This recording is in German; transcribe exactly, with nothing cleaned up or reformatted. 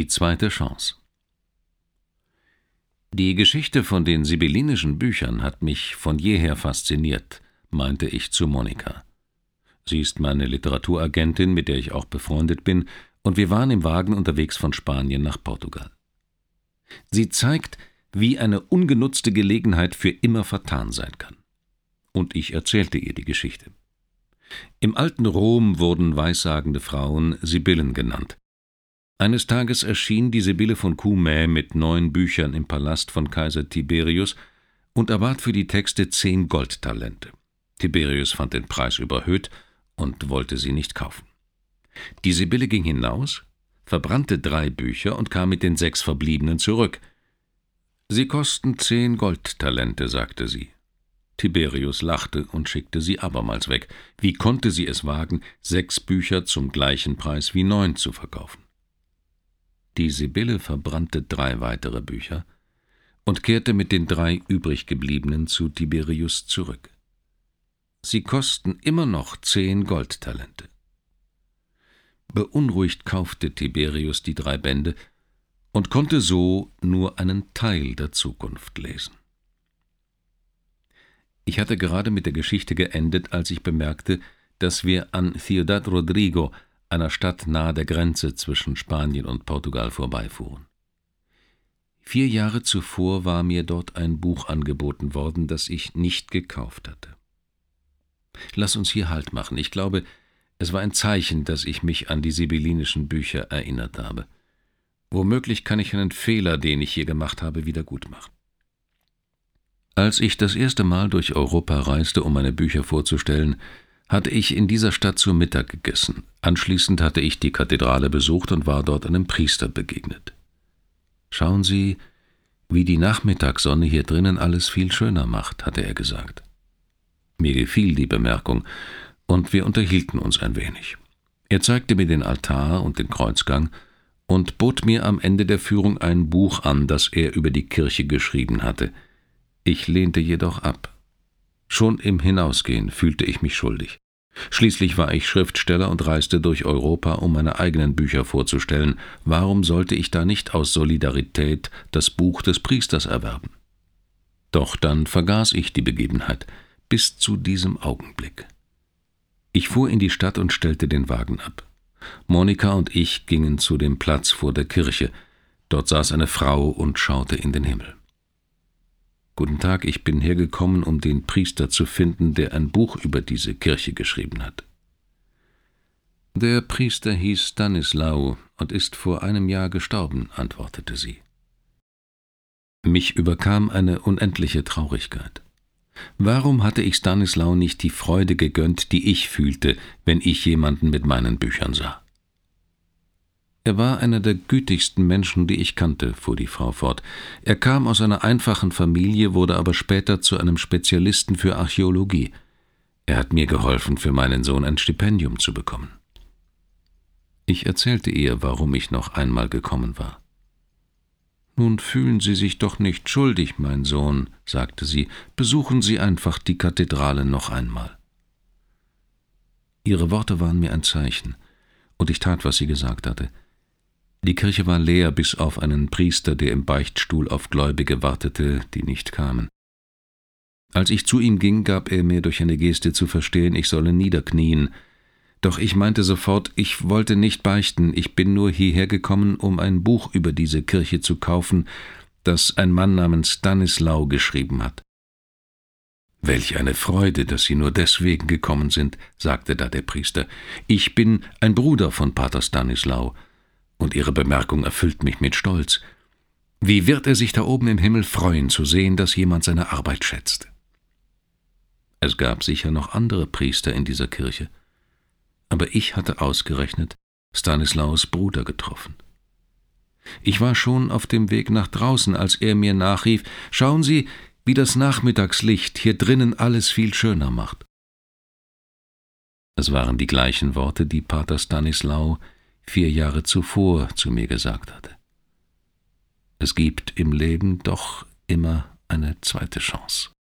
Die zweite Chance. Die Geschichte von den sibyllinischen Büchern hat mich von jeher fasziniert, meinte ich zu Monika. Sie ist meine Literaturagentin, mit der ich auch befreundet bin, und wir waren im Wagen unterwegs von Spanien nach Portugal. Sie zeigt, wie eine ungenutzte Gelegenheit für immer vertan sein kann. Und ich erzählte ihr die Geschichte. Im alten Rom wurden weissagende Frauen Sibyllen genannt. Eines Tages erschien die Sibylle von Cumae mit neun Büchern im Palast von Kaiser Tiberius und erbat für die Texte zehn Goldtalente. Tiberius fand den Preis überhöht und wollte sie nicht kaufen. Die Sibylle ging hinaus, verbrannte drei Bücher und kam mit den sechs verbliebenen zurück. »Sie kosten zehn Goldtalente«, sagte sie. Tiberius lachte und schickte sie abermals weg. Wie konnte sie es wagen, sechs Bücher zum gleichen Preis wie neun zu verkaufen? Die Sibylle verbrannte drei weitere Bücher und kehrte mit den drei übriggebliebenen zu Tiberius zurück. Sie kosten immer noch zehn Goldtalente. Beunruhigt kaufte Tiberius die drei Bände und konnte so nur einen Teil der Zukunft lesen. Ich hatte gerade mit der Geschichte geendet, als ich bemerkte, dass wir an Ciudad Rodrigo, einer Stadt nahe der Grenze zwischen Spanien und Portugal, vorbeifuhren. Vier Jahre zuvor war mir dort ein Buch angeboten worden, das ich nicht gekauft hatte. Lass uns hier Halt machen. Ich glaube, es war ein Zeichen, dass ich mich an die sibyllinischen Bücher erinnert habe. Womöglich kann ich einen Fehler, den ich hier gemacht habe, wieder gut machen. Als ich das erste Mal durch Europa reiste, um meine Bücher vorzustellen, hatte ich in dieser Stadt zu Mittag gegessen. Anschließend hatte ich die Kathedrale besucht und war dort einem Priester begegnet. »Schauen Sie, wie die Nachmittagssonne hier drinnen alles viel schöner macht«, hatte er gesagt. Mir gefiel die Bemerkung, und wir unterhielten uns ein wenig. Er zeigte mir den Altar und den Kreuzgang und bot mir am Ende der Führung ein Buch an, das er über die Kirche geschrieben hatte. Ich lehnte jedoch ab. Schon im Hinausgehen fühlte ich mich schuldig. Schließlich war ich Schriftsteller und reiste durch Europa, um meine eigenen Bücher vorzustellen. Warum sollte ich da nicht aus Solidarität das Buch des Priesters erwerben? Doch dann vergaß ich die Begebenheit, bis zu diesem Augenblick. Ich fuhr in die Stadt und stellte den Wagen ab. Monika und ich gingen zu dem Platz vor der Kirche. Dort saß eine Frau und schaute in den Himmel. »Guten Tag, ich bin hergekommen, um den Priester zu finden, der ein Buch über diese Kirche geschrieben hat.« »Der Priester hieß Stanislao und ist vor einem Jahr gestorben«, antwortete sie. Mich überkam eine unendliche Traurigkeit. Warum hatte ich Stanislao nicht die Freude gegönnt, die ich fühlte, wenn ich jemanden mit meinen Büchern sah? »Er war einer der gütigsten Menschen, die ich kannte«, fuhr die Frau fort. »Er kam aus einer einfachen Familie, wurde aber später zu einem Spezialisten für Archäologie. Er hat mir geholfen, für meinen Sohn ein Stipendium zu bekommen.« Ich erzählte ihr, warum ich noch einmal gekommen war. »Nun fühlen Sie sich doch nicht schuldig, mein Sohn«, sagte sie. »Besuchen Sie einfach die Kathedrale noch einmal.« Ihre Worte waren mir ein Zeichen, und ich tat, was sie gesagt hatte. Die Kirche war leer, bis auf einen Priester, der im Beichtstuhl auf Gläubige wartete, die nicht kamen. Als ich zu ihm ging, gab er mir durch eine Geste zu verstehen, ich solle niederknien. Doch ich meinte sofort, ich wollte nicht beichten, ich bin nur hierher gekommen, um ein Buch über diese Kirche zu kaufen, das ein Mann namens Stanislao geschrieben hat. »Welch eine Freude, dass Sie nur deswegen gekommen sind«, sagte da der Priester. »Ich bin ein Bruder von Pater Stanislao, und Ihre Bemerkung erfüllt mich mit Stolz. Wie wird er sich da oben im Himmel freuen, zu sehen, dass jemand seine Arbeit schätzt?« Es gab sicher noch andere Priester in dieser Kirche, aber ich hatte ausgerechnet Stanislaus Bruder getroffen. Ich war schon auf dem Weg nach draußen, als er mir nachrief, »Schauen Sie, wie das Nachmittagslicht hier drinnen alles viel schöner macht.« Es waren die gleichen Worte, die Pater Stanislao vier Jahre zuvor zu mir gesagt hatte. Es gibt im Leben doch immer eine zweite Chance.